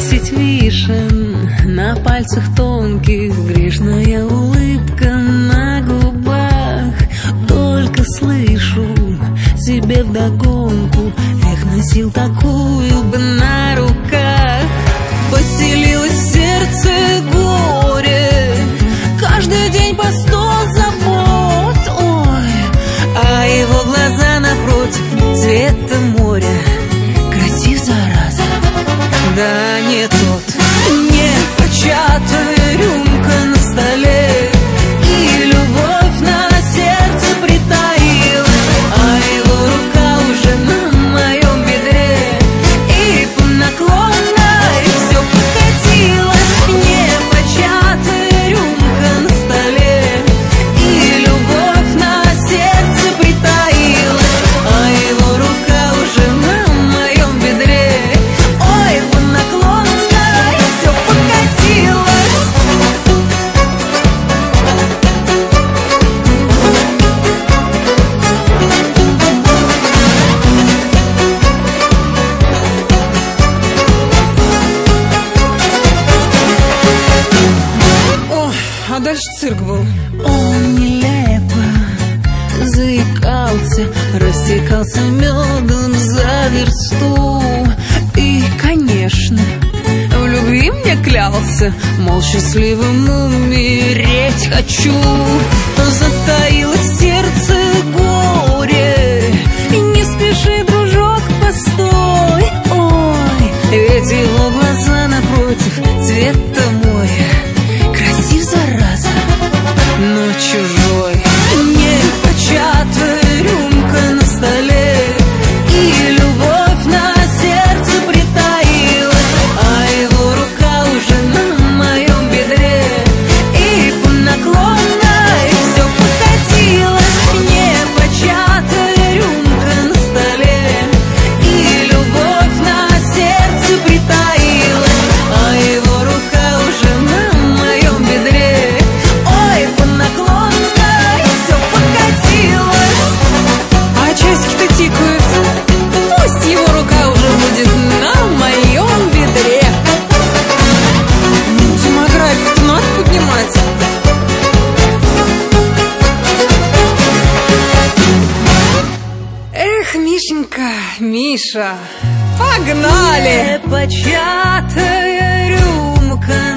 10 вишен на пальцах тонких, грешная улыбка на губах. Только слышу себе вдогонку: эх, носил такую бы на руках. Поселилось в сердце горе, каждый день по 100 забот, ой, а его глаза напротив цвета моря. Красив, зараза, да не тот. Не початая рюмка на столе, и любовь на сердце притаилась, а его рука уже на моем бедре, и по наклонной все покатилось. Не початая рюмка на столе, и любовь на сердце притаилась, а его рука уже на моем бедре, ой, по наклонной все покатилось. О, а дальше цирк был. Он нелепо заикался, растекался медом за версту. И, конечно, в любви мне клялся, мол, счастливым умереть хочу. Затаилось в сердце горе, и не спеши, дружок, постой, ой, ведь его глаза напротив цвета моря. Красив, зараза, но чужой. Не початая рюмка на столе, и любовь на сердце притаилась, а его рука уже на моем бедре, и по наклонной все покатилось. Не початая рюмка на столе, и любовь на сердце притаилась, а его рука уже на моем бедре, ой, по наклонной все покатилось. А часики-то тикают. Пусть его рука уже будет на моем бедре. Демографию-то надо поднимать. Эх, Мишенька, Миша, погнали! Непочатая рюмка